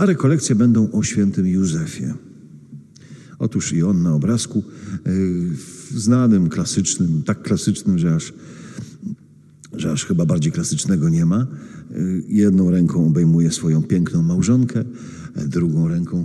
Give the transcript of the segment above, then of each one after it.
A rekolekcje będą o świętym Józefie. Otóż i on na obrazku, znanym, klasycznym, tak klasycznym, że aż chyba bardziej klasycznego nie ma. Jedną ręką obejmuje swoją piękną małżonkę, drugą ręką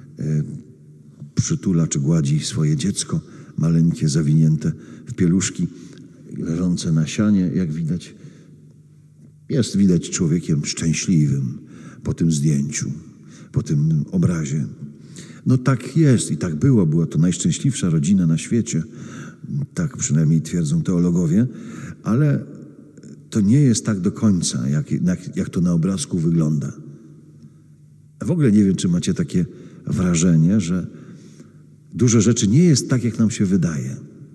przytula czy gładzi swoje dziecko, maleńkie, zawinięte w pieluszki, leżące na sianie, jak widać. Jest widać człowiekiem szczęśliwym po tym zdjęciu, po tym obrazie. No tak jest i tak było. Była to najszczęśliwsza rodzina na świecie. Tak przynajmniej twierdzą teologowie. Ale to nie jest tak do końca, jak to na obrazku wygląda. W ogóle nie wiem, czy macie takie wrażenie, że dużo rzeczy nie jest tak, jak nam się wydaje.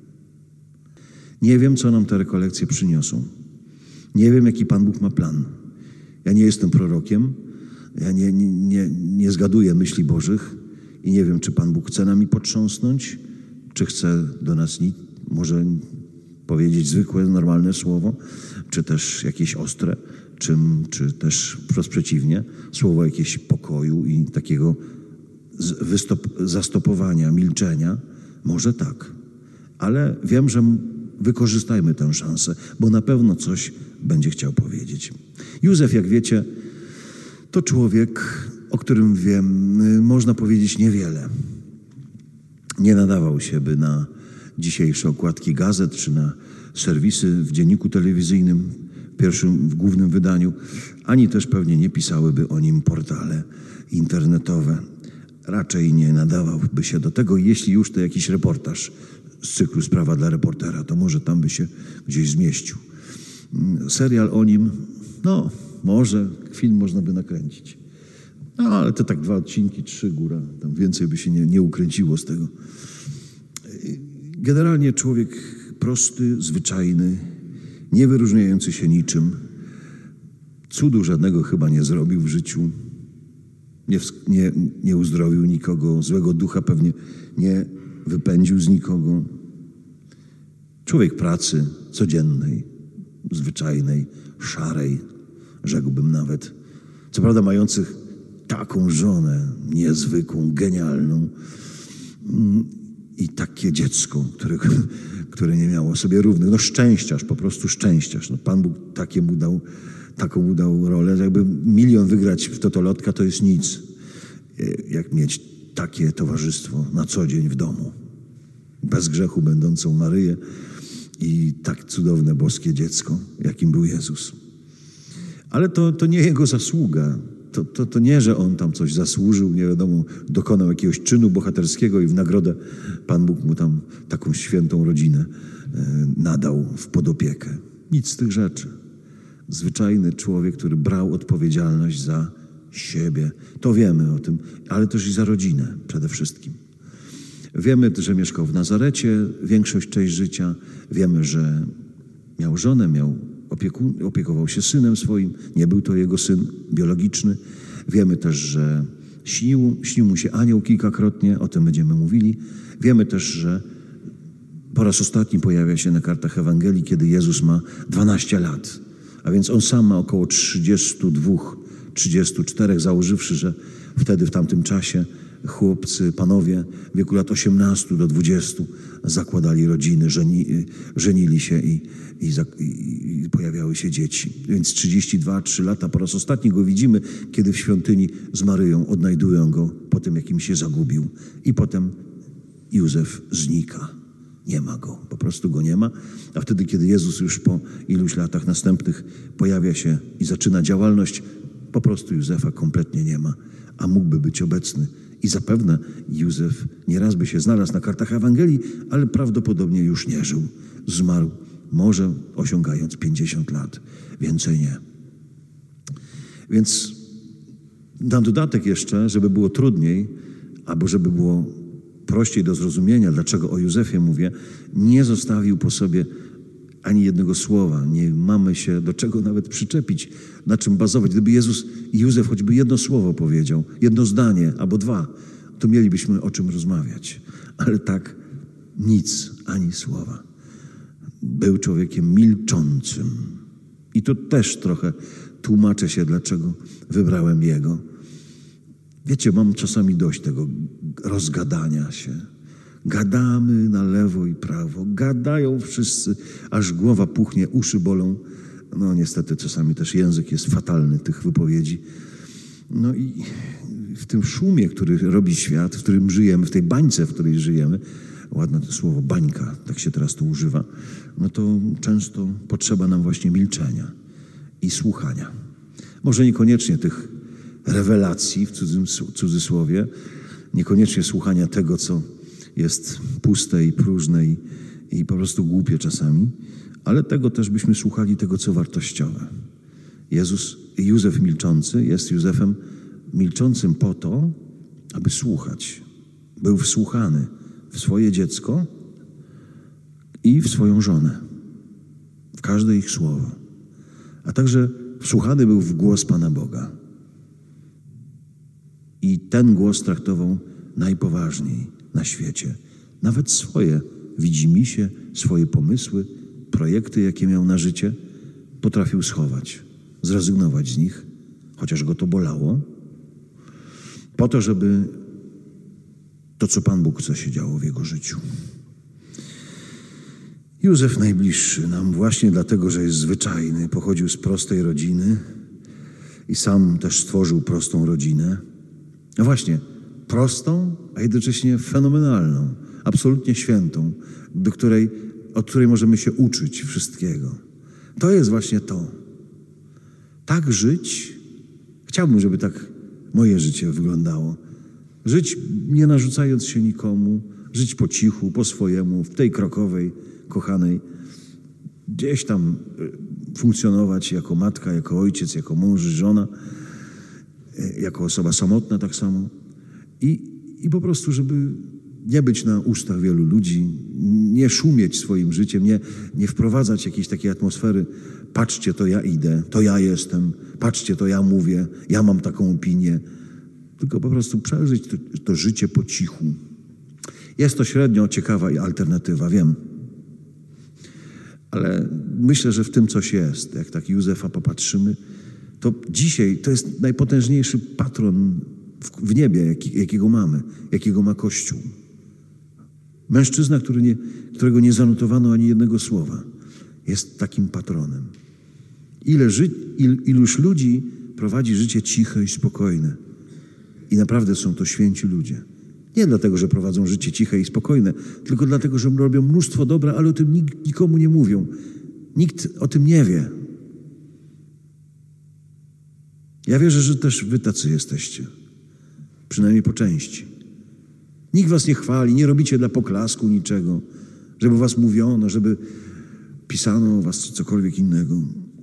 Nie wiem, co nam te rekolekcje przyniosą. Nie wiem, jaki Pan Bóg ma plan. Ja nie jestem prorokiem. Ja nie zgaduję myśli Bożych i nie wiem, czy Pan Bóg chce nami potrząsnąć, czy chce do nas może powiedzieć zwykłe, normalne słowo, czy też jakieś ostre, czy też wprost przeciwnie, słowo jakieś pokoju i takiego zastopowania, milczenia. Może tak, ale wiem, że wykorzystajmy tę szansę, bo na pewno coś będzie chciał powiedzieć. Józef, jak wiecie, to człowiek, o którym wiem, można powiedzieć niewiele. Nie nadawał się by na dzisiejsze okładki gazet, czy na serwisy w dzienniku telewizyjnym, w głównym wydaniu, ani też pewnie nie pisałyby o nim portale internetowe. Raczej nie nadawałby się do tego, jeśli już to jakiś reportaż z cyklu Sprawa dla reportera, to może tam by się gdzieś zmieścił. Serial o nim, no może, film można by nakręcić. No ale to tak 2 odcinki, 3 góra, tam więcej by się nie ukręciło z tego. Generalnie człowiek prosty, zwyczajny, nie wyróżniający się niczym. Cudu żadnego chyba nie zrobił w życiu. Nie uzdrowił nikogo, złego ducha pewnie nie wypędził z nikogo. Człowiek pracy codziennej, zwyczajnej, szarej, rzekłbym nawet. Co prawda mających taką żonę niezwykłą, genialną i takie dziecko, które nie miało sobie równych. No szczęściarz, po prostu szczęściarz. No, Pan Bóg taką mu dał rolę, że jakby 1 milion wygrać w totolotka to jest nic. Jak mieć takie towarzystwo na co dzień w domu. Bez grzechu będącą Maryję i tak cudowne boskie dziecko, jakim był Jezus. Ale to nie jego zasługa. To nie, że on tam coś zasłużył, nie wiadomo, dokonał jakiegoś czynu bohaterskiego i w nagrodę Pan Bóg mu tam taką świętą rodzinę nadał w podopiekę. Nic z tych rzeczy. Zwyczajny człowiek, który brał odpowiedzialność za siebie. To wiemy o tym, ale też i za rodzinę przede wszystkim. Wiemy, że mieszkał w Nazarecie część życia. Wiemy, że miał żonę, opiekował się synem swoim. Nie był to jego syn biologiczny. Wiemy też, że śnił mu się anioł kilkakrotnie. O tym będziemy mówili. Wiemy też, że po raz ostatni pojawia się na kartach Ewangelii, kiedy Jezus ma 12 lat. A więc on sam ma około 32, 34, założywszy, że wtedy w tamtym czasie chłopcy, panowie w wieku lat 18 do 20 zakładali rodziny, żenili się i pojawiały się dzieci. Więc 3 lata po raz ostatni go widzimy, kiedy w świątyni z Maryją odnajdują go po tym, jakim się zagubił. I potem Józef znika. Nie ma go, po prostu go nie ma. A wtedy, kiedy Jezus już po iluś latach następnych pojawia się i zaczyna działalność, po prostu Józefa kompletnie nie ma, a mógłby być obecny. I zapewne Józef nieraz by się znalazł na kartach Ewangelii, ale prawdopodobnie już nie żył. Zmarł, może osiągając 50 lat, więcej nie. Więc na dodatek jeszcze, żeby było trudniej, albo żeby było prościej do zrozumienia, dlaczego o Józefie mówię, nie zostawił po sobie ani jednego słowa. Nie mamy się do czego nawet przyczepić, na czym bazować. Gdyby Józef choćby jedno słowo powiedział, jedno zdanie albo 2, to mielibyśmy o czym rozmawiać. Ale tak nic, ani słowa. Był człowiekiem milczącym. I to też trochę tłumaczę się, dlaczego wybrałem jego. Wiecie, mam czasami dość tego rozgadania się. Gadamy na lewo i prawo, gadają wszyscy, aż głowa puchnie, uszy bolą. No niestety czasami też język jest fatalny tych wypowiedzi. No i w tym szumie, który robi świat, w którym żyjemy, w tej bańce, w której żyjemy, ładne to słowo bańka, tak się teraz tu używa, no to często potrzeba nam właśnie milczenia i słuchania. Może niekoniecznie tych rewelacji w cudzysłowie, niekoniecznie słuchania tego, co jest puste i próżne i po prostu głupie czasami, ale tego też byśmy słuchali, tego, co wartościowe. Józef milczący jest Józefem milczącym po to, aby słuchać. Był wsłuchany w swoje dziecko i w swoją żonę, w każde ich słowo, a także wsłuchany był w głos Pana Boga. I ten głos traktował najpoważniej na świecie. Nawet swoje widzimisię, swoje pomysły, projekty, jakie miał na życie, potrafił schować, zrezygnować z nich, chociaż go to bolało, po to, żeby to, co Pan Bóg chce, się działo w jego życiu. Józef najbliższy nam właśnie dlatego, że jest zwyczajny, pochodził z prostej rodziny i sam też stworzył prostą rodzinę. No właśnie, prostą, a jednocześnie fenomenalną, absolutnie świętą, od której możemy się uczyć wszystkiego. To jest właśnie to. Tak żyć, chciałbym, żeby tak moje życie wyglądało. Żyć nie narzucając się nikomu, żyć po cichu, po swojemu, w tej krokowej, kochanej, gdzieś tam funkcjonować jako matka, jako ojciec, jako mąż, żona, jako osoba samotna tak samo. I po prostu, żeby nie być na ustach wielu ludzi, nie szumieć swoim życiem, nie wprowadzać jakiejś takiej atmosfery, patrzcie, to ja idę, to ja jestem, patrzcie, to ja mówię, ja mam taką opinię, tylko po prostu przeżyć to życie po cichu. Jest to średnio ciekawa alternatywa, wiem. Ale myślę, że w tym coś jest. Jak tak Józefa popatrzymy, to dzisiaj to jest najpotężniejszy patron w niebie, jakiego mamy, jakiego ma Kościół. Mężczyzna, którego nie zanotowano ani jednego słowa, jest takim patronem. Iluż ludzi prowadzi życie ciche i spokojne. I naprawdę są to święci ludzie. Nie dlatego, że prowadzą życie ciche i spokojne, tylko dlatego, że robią mnóstwo dobra, ale o tym nikomu nie mówią. Nikt o tym nie wie. Ja wierzę, że też wy tacy jesteście. Przynajmniej po części. Nikt was nie chwali, nie robicie dla poklasku niczego, żeby was mówiono, żeby pisano o was cokolwiek innego.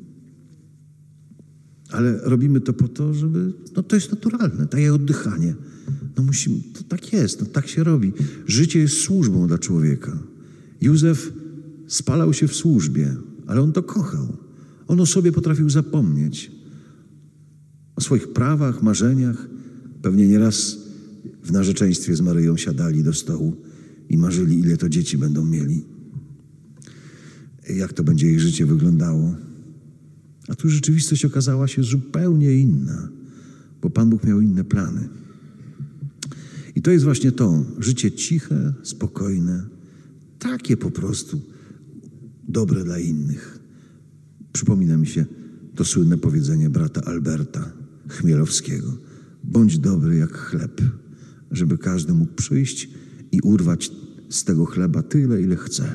Ale robimy to po to, żeby, to jest naturalne, takie oddychanie. To tak jest, tak się robi. Życie jest służbą dla człowieka. Józef spalał się w służbie, ale on to kochał. On o sobie potrafił zapomnieć. O swoich prawach, marzeniach. Pewnie nieraz w narzeczeństwie z Maryją siadali do stołu i marzyli, ile to dzieci będą mieli. Jak to będzie ich życie wyglądało. A tu rzeczywistość okazała się zupełnie inna, bo Pan Bóg miał inne plany. I to jest właśnie to, życie ciche, spokojne, takie po prostu dobre dla innych. Przypomina mi się to słynne powiedzenie brata Alberta Chmielowskiego. Bądź dobry jak chleb, żeby każdy mógł przyjść i urwać z tego chleba tyle, ile chce.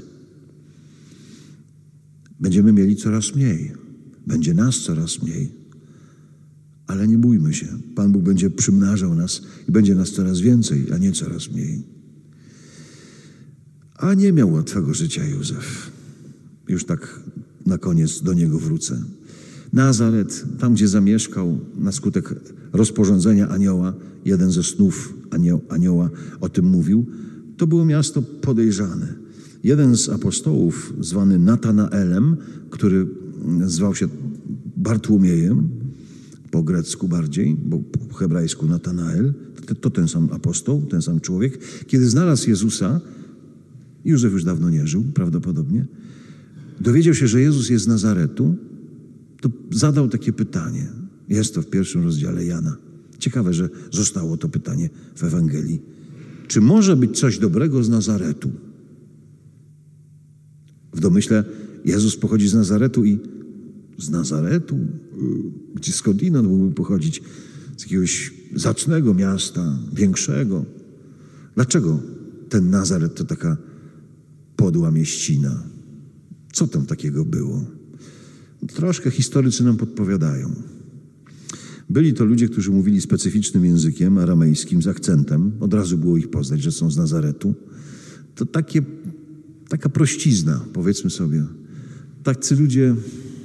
Będziemy mieli coraz mniej. Będzie nas coraz mniej. Ale nie bójmy się. Pan Bóg będzie przymnażał nas i będzie nas coraz więcej, a nie coraz mniej. A nie miał łatwego życia Józef. Już tak na koniec do niego wrócę. Nazaret, tam gdzie zamieszkał na skutek rozporządzenia anioła, jeden ze snów anioła o tym mówił, to było miasto podejrzane. Jeden z apostołów, zwany Natanaelem, który zwał się Bartłomiejem, po grecku bardziej, bo po hebrajsku Natanael, to ten sam apostoł, ten sam człowiek. Kiedy znalazł Jezusa, Józef już dawno nie żył, prawdopodobnie, dowiedział się, że Jezus jest z Nazaretu, to zadał takie pytanie. Jest to w 1 rozdziale Jana. Ciekawe, że zostało to pytanie w Ewangelii. Czy może być coś dobrego z Nazaretu? W domyśle Jezus pochodzi z Nazaretu i z Nazaretu? Gdzie skądinąd mógłby pochodzić? Z jakiegoś zacnego miasta, większego. Dlaczego ten Nazaret to taka podła mieścina? Co tam takiego było? Troszkę historycy nam podpowiadają. Byli to ludzie, którzy mówili specyficznym językiem aramejskim z akcentem. Od razu było ich poznać, że są z Nazaretu. To taka prościzna, powiedzmy sobie. Tacy ludzie,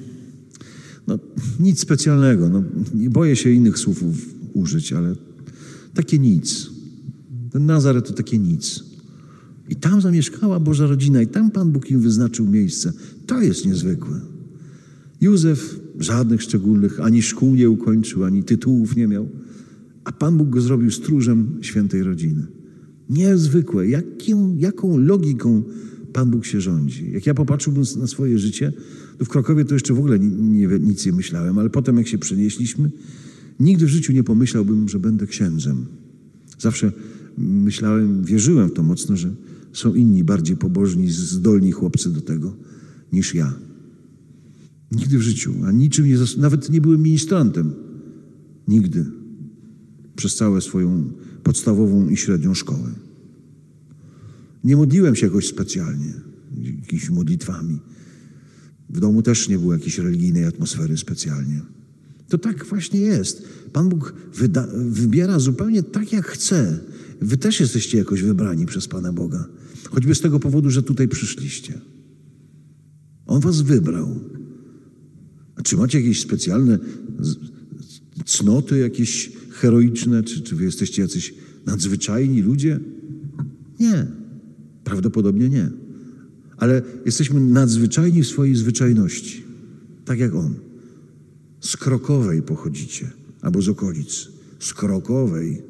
nic specjalnego. Nie boję się innych słów użyć, ale takie nic. Ten Nazaret to takie nic. I tam zamieszkała Boża rodzina i tam Pan Bóg im wyznaczył miejsce. To jest niezwykłe. Józef żadnych szczególnych, ani szkół nie ukończył, ani tytułów nie miał, a Pan Bóg go zrobił stróżem świętej rodziny. Niezwykłe. Jaką logiką Pan Bóg się rządzi. Jak ja popatrzyłbym na swoje życie, to w Krakowie to jeszcze w ogóle nic nie myślałem, ale potem jak się przenieśliśmy, nigdy w życiu nie pomyślałbym, że będę księdzem. Zawsze myślałem, wierzyłem w to mocno, że są inni bardziej pobożni, zdolni chłopcy do tego niż ja. Nigdy w życiu, a niczym nawet nie byłem ministrantem. Nigdy. Przez całą swoją podstawową i średnią szkołę. Nie modliłem się jakoś specjalnie, jakimiś modlitwami. W domu też nie było jakiejś religijnej atmosfery specjalnie. To tak właśnie jest. Pan Bóg wybiera zupełnie tak, jak chce. Wy też jesteście jakoś wybrani przez Pana Boga. Choćby z tego powodu, że tutaj przyszliście. On was wybrał. A czy macie jakieś specjalne cnoty, jakieś heroiczne? Czy wy jesteście jacyś nadzwyczajni ludzie? Nie. Prawdopodobnie nie. Ale jesteśmy nadzwyczajni w swojej zwyczajności. Tak jak On. Z Krokowej pochodzicie. Albo z okolic. Z Krokowej.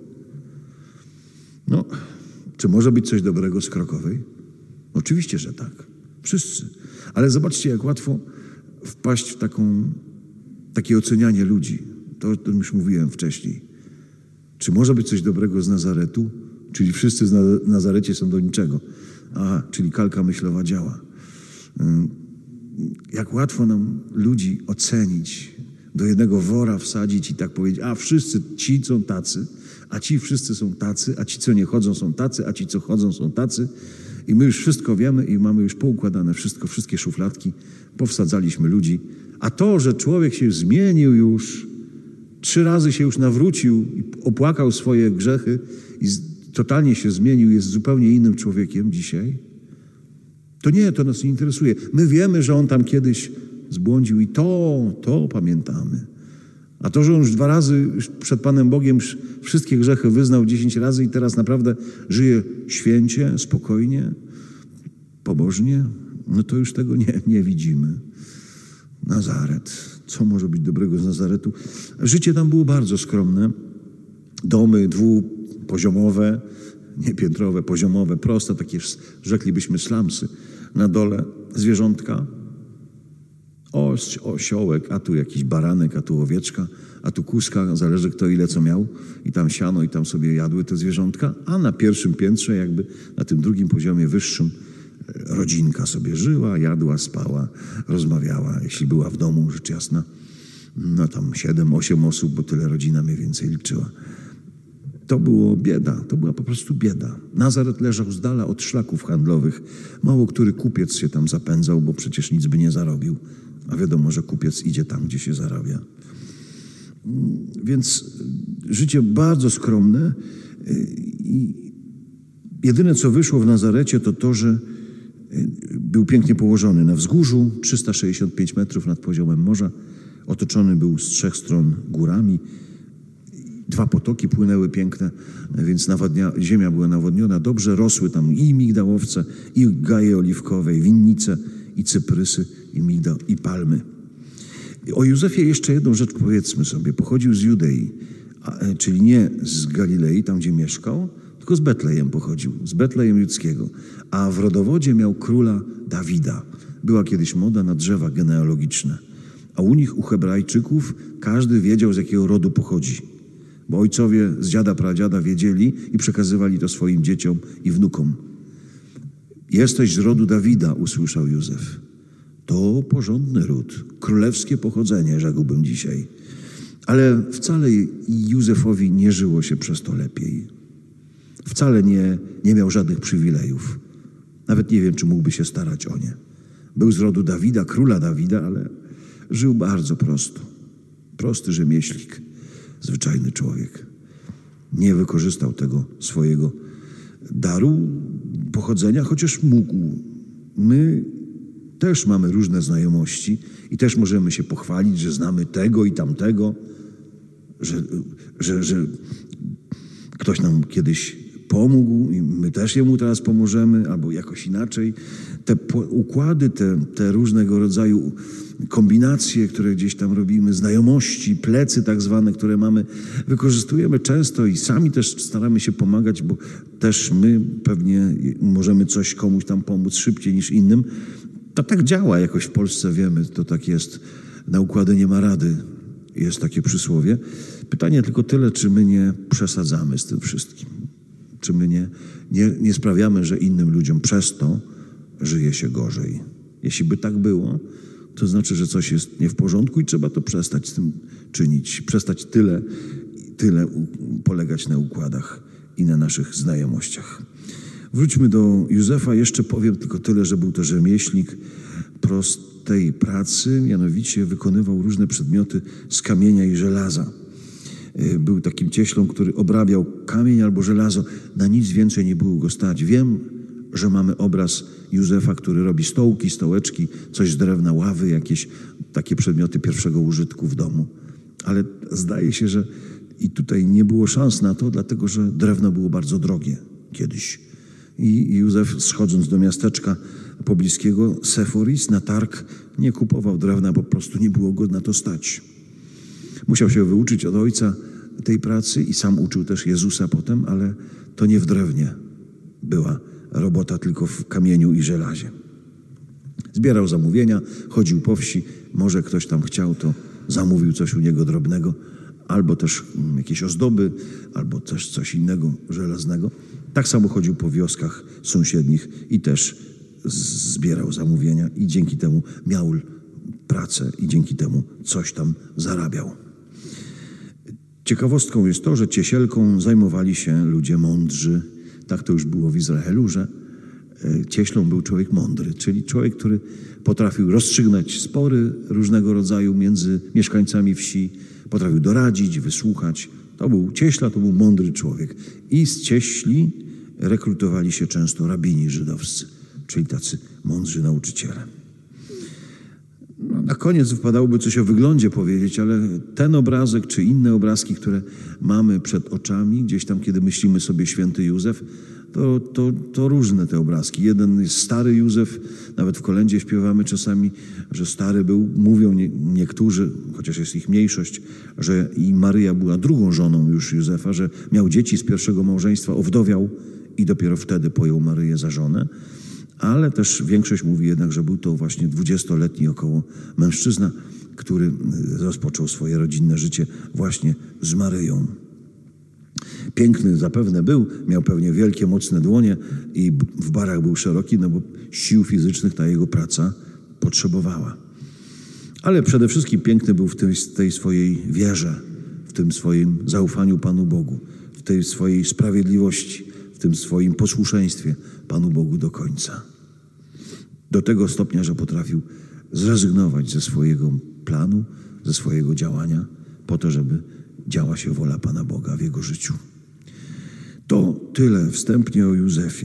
Czy może być coś dobrego z Krokowej? Oczywiście, że tak. Wszyscy. Ale zobaczcie, jak łatwo wpaść w takie ocenianie ludzi. To już mówiłem wcześniej. Czy może być coś dobrego z Nazaretu? Czyli wszyscy w Nazarecie są do niczego. Czyli kalka myślowa działa. Jak łatwo nam ludzi ocenić, do jednego wora wsadzić i tak powiedzieć, wszyscy ci są tacy, a ci wszyscy są tacy, a ci, co nie chodzą, są tacy, a ci, co chodzą, są tacy. I my już wszystko wiemy i mamy już poukładane wszystkie szufladki. Powsadzaliśmy ludzi. A to, że człowiek się zmienił już, 3 razy się już nawrócił i opłakał swoje grzechy i totalnie się zmienił, jest zupełnie innym człowiekiem dzisiaj, to nas nie interesuje. My wiemy, że on tam kiedyś zbłądził i to pamiętamy. A to, że on już 2 razy przed Panem Bogiem wszystkie grzechy wyznał 10 razy i teraz naprawdę żyje święcie, spokojnie, pobożnie, to już tego nie widzimy. Nazaret. Co może być dobrego z Nazaretu? Życie tam było bardzo skromne. Domy dwupoziomowe, nie piętrowe, poziomowe, proste, takie rzeklibyśmy slumsy. Na dole zwierzątka, osiołek, a tu jakiś baranek, a tu owieczka, a tu kózka, zależy kto ile co miał. I tam siano, i tam sobie jadły te zwierzątka. A na pierwszym piętrze, jakby na tym drugim poziomie wyższym, rodzinka sobie żyła, jadła, spała, rozmawiała. Jeśli była w domu, rzecz jasna, tam 7-8 osób, bo tyle rodzina mniej więcej liczyła. To było bieda, to była po prostu bieda. Nazaret leżał z dala od szlaków handlowych. Mało który kupiec się tam zapędzał, bo przecież nic by nie zarobił. A wiadomo, że kupiec idzie tam, gdzie się zarabia. Więc życie bardzo skromne. I jedyne, co wyszło w Nazarecie, to, że był pięknie położony na wzgórzu, 365 metrów nad poziomem morza. Otoczony był z 3 stron górami. 2 potoki płynęły piękne, więc ziemia była nawodniona. Dobrze rosły tam i migdałowce, i gaje oliwkowe, i winnice, i cyprysy, i palmy. O Józefie jeszcze jedną rzecz powiedzmy sobie. Pochodził z Judei, czyli nie z Galilei, tam gdzie mieszkał, tylko z Betlejem pochodził, z Betlejem Judzkiego. A w rodowodzie miał króla Dawida. Była kiedyś moda na drzewa genealogiczne. A u nich, u Hebrajczyków, każdy wiedział, z jakiego rodu pochodzi. bo ojcowie z dziada, pradziada wiedzieli i przekazywali to swoim dzieciom i wnukom. Jesteś z rodu Dawida, usłyszał Józef. To porządny ród, królewskie pochodzenie, rzekłbym dzisiaj. Ale wcale Józefowi nie żyło się przez to lepiej. Wcale nie miał żadnych przywilejów. Nawet nie wiem, czy mógłby się starać o nie. Był z rodu Dawida, króla Dawida, ale żył bardzo prosto. Prosty rzemieślnik, zwyczajny człowiek. Nie wykorzystał tego swojego daru pochodzenia, chociaż mógł. My też mamy różne znajomości i też możemy się pochwalić, że znamy tego i tamtego, że ktoś nam kiedyś pomógł i my też jemu teraz pomożemy, albo jakoś inaczej. Te układy, te różnego rodzaju kombinacje, które gdzieś tam robimy, znajomości, plecy tak zwane, które mamy, wykorzystujemy często i sami też staramy się pomagać, bo też my pewnie możemy coś komuś tam pomóc szybciej niż innym. To tak działa jakoś w Polsce, wiemy, to tak jest. Na układy nie ma rady. Jest takie przysłowie. Pytanie tylko tyle, czy my nie przesadzamy z tym wszystkim. Czy my nie sprawiamy, że innym ludziom przez to żyje się gorzej. Jeśli by tak było, to znaczy, że coś jest nie w porządku i trzeba to przestać z tym czynić. Przestać tyle polegać na układach i na naszych znajomościach. Wróćmy do Józefa. Jeszcze powiem tylko tyle, że był to rzemieślnik prostej pracy, mianowicie wykonywał różne przedmioty z kamienia i żelaza. Był takim cieślą, który obrabiał kamień albo żelazo. Na nic więcej nie było go stać. Wiem, że mamy obraz Józefa, który robi stołki, stołeczki, coś z drewna, ławy, jakieś takie przedmioty pierwszego użytku w domu. Ale zdaje się, że i tutaj nie było szans na to, dlatego że drewno było bardzo drogie kiedyś. I Józef, schodząc do miasteczka pobliskiego Seforis na targ, nie kupował drewna, bo po prostu nie było go na to stać. Musiał się wyuczyć od ojca tej pracy i sam uczył też Jezusa potem, ale to nie w drewnie była robota, tylko w kamieniu i żelazie. Zbierał zamówienia, chodził po wsi, może ktoś tam chciał, to zamówił coś u niego drobnego, albo też jakieś ozdoby, albo też coś innego żelaznego. Tak samo chodził po wioskach sąsiednich i też zbierał zamówienia i dzięki temu miał pracę i dzięki temu coś tam zarabiał. Ciekawostką jest to, że ciesielką zajmowali się ludzie mądrzy. Tak to już było w Izraelu, że cieślą był człowiek mądry, czyli człowiek, który potrafił rozstrzygnąć spory różnego rodzaju między mieszkańcami wsi, potrafił doradzić, wysłuchać. To był cieśla, to był mądry człowiek. I z cieśli rekrutowali się często rabini żydowscy, czyli tacy mądrzy nauczyciele. No, na koniec wypadałoby coś o wyglądzie powiedzieć, ale ten obrazek czy inne obrazki, które mamy przed oczami, gdzieś tam, kiedy myślimy sobie święty Józef, to różne te obrazki. Jeden jest stary Józef, nawet w kolędzie śpiewamy czasami, że stary był. Mówią niektórzy, chociaż jest ich mniejszość, że i Maryja była drugą żoną już Józefa, że miał dzieci z pierwszego małżeństwa, owdowiał i dopiero wtedy pojął Maryję za żonę. Ale też większość mówi jednak, że był to właśnie 20-letni około mężczyzna, który rozpoczął swoje rodzinne życie właśnie z Maryją. Piękny zapewne był, miał pewnie wielkie, mocne dłonie i w barach był szeroki, no bo sił fizycznych ta jego praca potrzebowała. Ale przede wszystkim piękny był w tej swojej wierze, w tym swoim zaufaniu Panu Bogu, w tej swojej sprawiedliwości, w tym swoim posłuszeństwie Panu Bogu do końca. Do tego stopnia, że potrafił zrezygnować ze swojego planu, ze swojego działania, po to, żeby działa się wola Pana Boga w jego życiu. To tyle wstępnie o Józefie.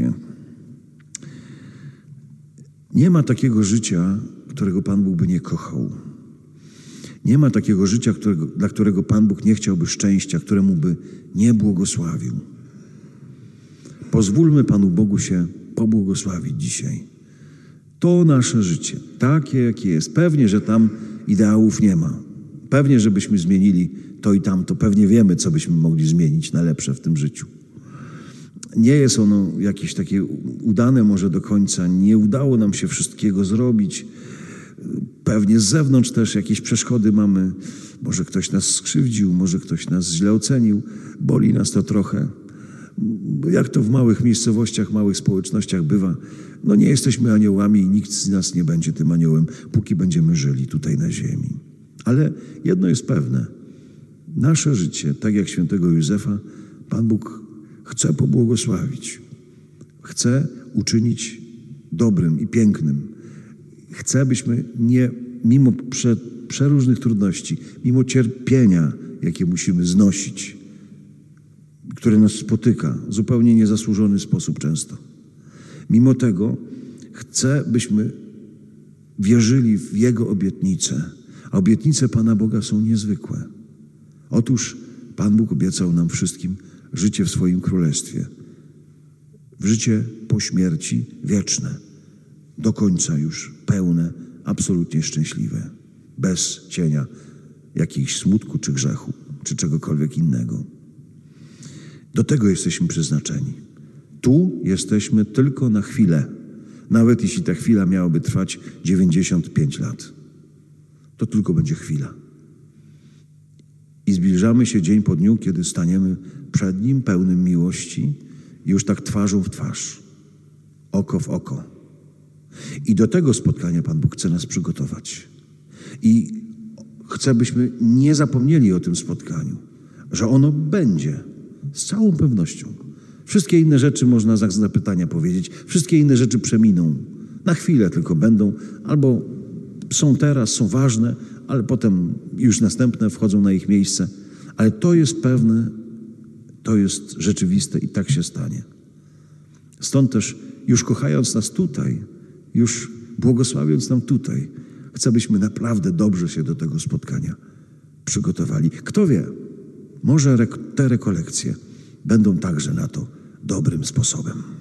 Nie ma takiego życia, którego Pan Bóg by nie kochał. Nie ma takiego życia, dla którego Pan Bóg nie chciałby szczęścia, któremu by nie błogosławił. Pozwólmy Panu Bogu się pobłogosławić dzisiaj. To nasze życie, takie jakie jest. Pewnie, że tam ideałów nie ma. Pewnie, żebyśmy zmienili to i tamto. Pewnie wiemy, co byśmy mogli zmienić na lepsze w tym życiu. Nie jest ono jakieś takie udane może do końca. Nie udało nam się wszystkiego zrobić. Pewnie z zewnątrz też jakieś przeszkody mamy. Może ktoś nas skrzywdził, może ktoś nas źle ocenił. Boli nas to trochę. Jak to w małych miejscowościach, małych społecznościach bywa. No nie jesteśmy aniołami i nikt z nas nie będzie tym aniołem, póki będziemy żyli tutaj na ziemi. Ale jedno jest pewne. Nasze życie, tak jak świętego Józefa, Pan Bóg chce pobłogosławić. Chce uczynić dobrym i pięknym. Chce, byśmy mimo przeróżnych trudności, mimo cierpienia, jakie musimy znosić, które nas spotyka w zupełnie niezasłużony sposób często. Mimo tego chce, byśmy wierzyli w Jego obietnice, a obietnice Pana Boga są niezwykłe. Otóż Pan Bóg obiecał nam wszystkim życie w swoim królestwie, w życie po śmierci wieczne, do końca już pełne, absolutnie szczęśliwe, bez cienia jakichś smutku czy grzechu, czy czegokolwiek innego. Do tego jesteśmy przeznaczeni. Tu jesteśmy tylko na chwilę, nawet jeśli ta chwila miałaby trwać 95 lat. To tylko będzie chwila. I zbliżamy się dzień po dniu, kiedy staniemy przed Nim pełnym miłości, już tak twarzą w twarz, oko w oko. I do tego spotkania Pan Bóg chce nas przygotować. I chce, byśmy nie zapomnieli o tym spotkaniu, że ono będzie z całą pewnością. Wszystkie inne rzeczy można znak zapytania powiedzieć, wszystkie inne rzeczy przeminą. Na chwilę tylko będą, albo są teraz, są ważne, ale potem już następne wchodzą na ich miejsce. Ale to jest pewne, to jest rzeczywiste i tak się stanie. Stąd też już kochając nas tutaj, już błogosławiąc nam tutaj, chcę, byśmy naprawdę dobrze się do tego spotkania przygotowali. Kto wie, może te rekolekcje będą także na to dobrym sposobem.